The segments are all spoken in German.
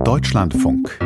Deutschlandfunk.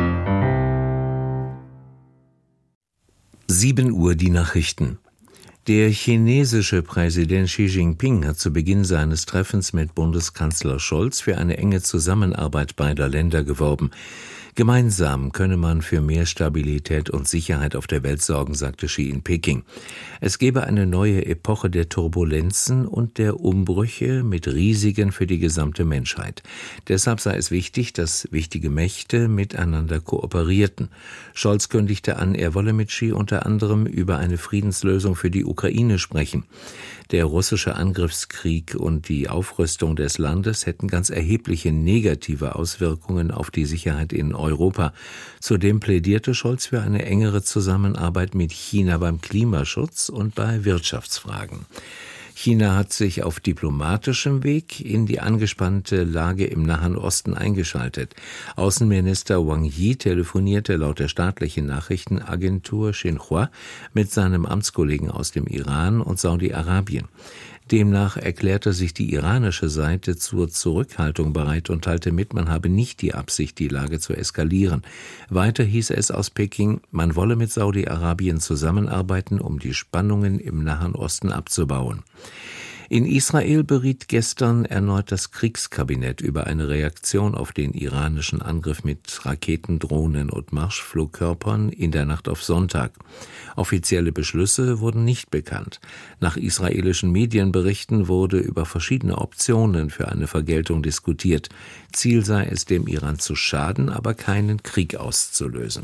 7 Uhr die Nachrichten. Der chinesische Präsident Xi Jinping hat zu Beginn seines Treffens mit Bundeskanzler Scholz für eine enge Zusammenarbeit beider Länder geworben. Gemeinsam könne man für mehr Stabilität und Sicherheit auf der Welt sorgen, sagte Xi in Peking. Es gebe eine neue Epoche der Turbulenzen und der Umbrüche mit Risiken für die gesamte Menschheit. Deshalb sei es wichtig, dass wichtige Mächte miteinander kooperierten. Scholz kündigte an, er wolle mit Xi unter anderem über eine Friedenslösung für die Ukraine sprechen. Der russische Angriffskrieg und die Aufrüstung des Landes hätten ganz erhebliche negative Auswirkungen auf die Sicherheit in Europa. Zudem plädierte Scholz für eine engere Zusammenarbeit mit China beim Klimaschutz und bei Wirtschaftsfragen. China hat sich auf diplomatischem Weg in die angespannte Lage im Nahen Osten eingeschaltet. Außenminister Wang Yi telefonierte laut der staatlichen Nachrichtenagentur Xinhua mit seinem Amtskollegen aus dem Iran und Saudi-Arabien. Demnach erklärte sich die iranische Seite zur Zurückhaltung bereit und teilte mit, man habe nicht die Absicht, die Lage zu eskalieren. Weiter hieß es aus Peking, man wolle mit Saudi-Arabien zusammenarbeiten, um die Spannungen im Nahen Osten abzubauen. In Israel beriet gestern erneut das Kriegskabinett über eine Reaktion auf den iranischen Angriff mit Raketen, Drohnen und Marschflugkörpern in der Nacht auf Sonntag. Offizielle Beschlüsse wurden nicht bekannt. Nach israelischen Medienberichten wurde über verschiedene Optionen für eine Vergeltung diskutiert. Ziel sei es, dem Iran zu schaden, aber keinen Krieg auszulösen.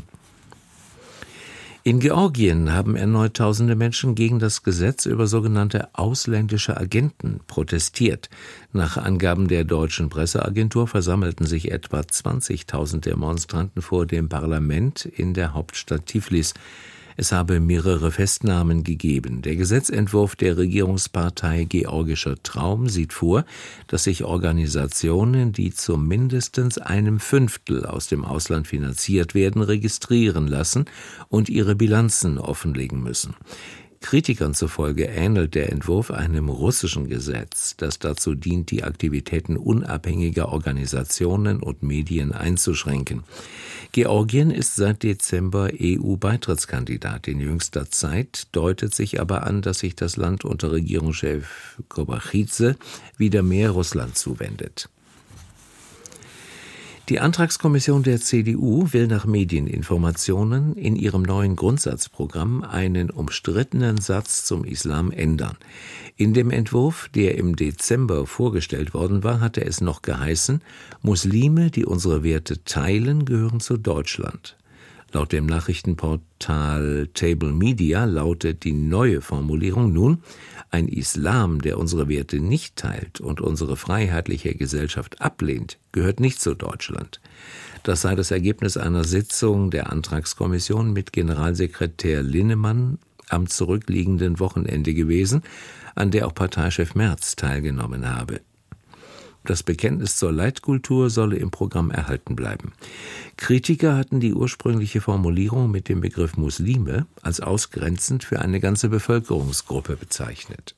In Georgien haben erneut tausende Menschen gegen das Gesetz über sogenannte ausländische Agenten protestiert. Nach Angaben der deutschen Presseagentur versammelten sich etwa 20.000 Demonstranten vor dem Parlament in der Hauptstadt Tiflis. Es habe mehrere Festnahmen gegeben. Der Gesetzentwurf der Regierungspartei Georgischer Traum sieht vor, dass sich Organisationen, die zu mindestens 1/5 aus dem Ausland finanziert werden, registrieren lassen und ihre Bilanzen offenlegen müssen. Kritikern zufolge ähnelt der Entwurf einem russischen Gesetz, das dazu dient, die Aktivitäten unabhängiger Organisationen und Medien einzuschränken. Georgien ist seit Dezember EU-Beitrittskandidat. In jüngster Zeit deutet sich aber an, dass sich das Land unter Regierungschef Kobachidze wieder mehr Russland zuwendet. Die Antragskommission der CDU will nach Medieninformationen in ihrem neuen Grundsatzprogramm einen umstrittenen Satz zum Islam ändern. In dem Entwurf, der im Dezember vorgestellt worden war, hatte es noch geheißen, Muslime, die unsere Werte teilen, gehören zu Deutschland. Laut dem Nachrichtenportal Table Media lautet die neue Formulierung nun, ein Islam, der unsere Werte nicht teilt und unsere freiheitliche Gesellschaft ablehnt, gehört nicht zu Deutschland. Das sei das Ergebnis einer Sitzung der Antragskommission mit Generalsekretär Linnemann am zurückliegenden Wochenende gewesen, an der auch Parteichef Merz teilgenommen habe. Das Bekenntnis zur Leitkultur solle im Programm erhalten bleiben. Kritiker hatten die ursprüngliche Formulierung mit dem Begriff Muslime als ausgrenzend für eine ganze Bevölkerungsgruppe bezeichnet.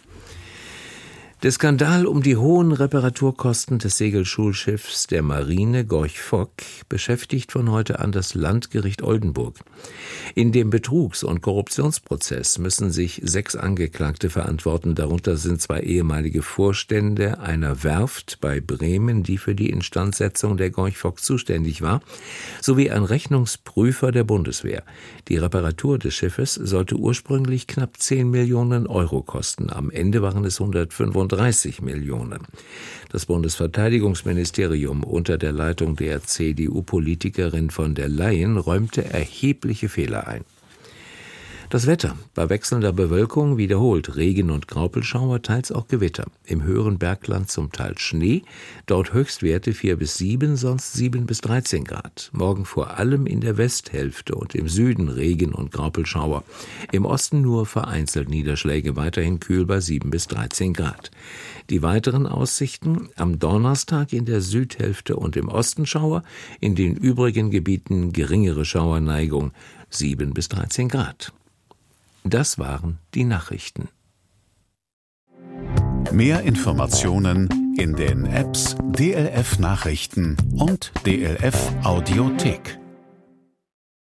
Der Skandal um die hohen Reparaturkosten des Segelschulschiffs der Marine Gorch Fock beschäftigt von heute an das Landgericht Oldenburg. In dem Betrugs- und Korruptionsprozess müssen sich 6 Angeklagte verantworten. Darunter sind 2 ehemalige Vorstände einer Werft bei Bremen, die für die Instandsetzung der Gorch Fock zuständig war, sowie ein Rechnungsprüfer der Bundeswehr. Die Reparatur des Schiffes sollte ursprünglich knapp 10 Millionen Euro kosten. Am Ende waren es 135 Millionen. Das Bundesverteidigungsministerium unter der Leitung der CDU-Politikerin von der Leyen räumte erhebliche Fehler ein. Das Wetter: Bei wechselnder Bewölkung wiederholt Regen- und Graupelschauer, teils auch Gewitter. Im höheren Bergland zum Teil Schnee, dort Höchstwerte 4 bis 7, sonst 7 bis 13 Grad. Morgen vor allem in der Westhälfte und im Süden Regen- und Graupelschauer. Im Osten nur vereinzelt Niederschläge, weiterhin kühl bei 7 bis 13 Grad. Die weiteren Aussichten: am Donnerstag in der Südhälfte und im Osten Schauer, in den übrigen Gebieten geringere Schauerneigung, 7 bis 13 Grad. Das waren die Nachrichten. Mehr Informationen In den Apps DLF Nachrichten und DLF Audiothek.